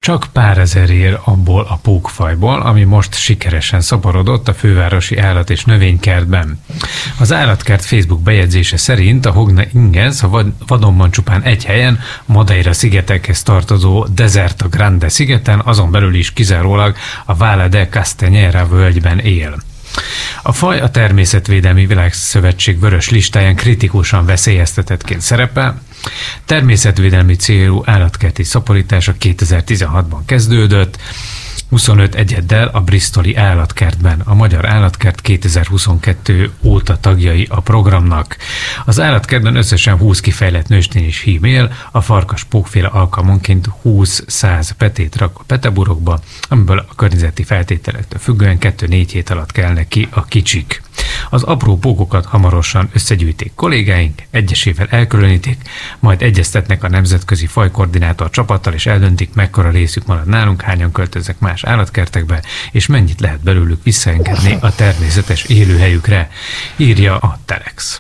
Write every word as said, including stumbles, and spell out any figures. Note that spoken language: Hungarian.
Csak pár ezer ér abból a pókfajból, ami most sikeresen szaporodott a fővárosi állat- és növénykertben. Az állatkert Facebook bejegyzése szerint a Hogna ingens a vadonban csupán egy helyen, Madeira szigetekhez tartozó Deserta Grande szigeten, azon belül is kizárólag a Valle de Castañera völgyben él. A faj a Természetvédelmi Világszövetség vörös listáján kritikusan veszélyeztetettként szerepel. Természetvédelmi célú állatkerti szaporítása kétezer-tizenhatban kezdődött, huszonöt egyeddel a bristoli állatkertben. A Magyar Állatkert kétezer-huszonkettő óta tagjai a programnak. Az állatkertben összesen húsz kifejlett nőstény és hím él, a farkas pókféle alkalmanként húsz-száz petét rak a peteburokba, amiből a környezeti feltételektől függően kettő-négy hét alatt kelnek ki a kicsik. Az apró pókokat hamarosan összegyűjtik kollégáink, egyesével elkülönítik, majd egyeztetnek a nemzetközi fajkoordinátor csapattal, és eldöntik, mekkora részük marad nálunk, hányan költöznek más állatkertekbe, és mennyit lehet belőlük visszaengedni a természetes élőhelyükre, írja a Telex.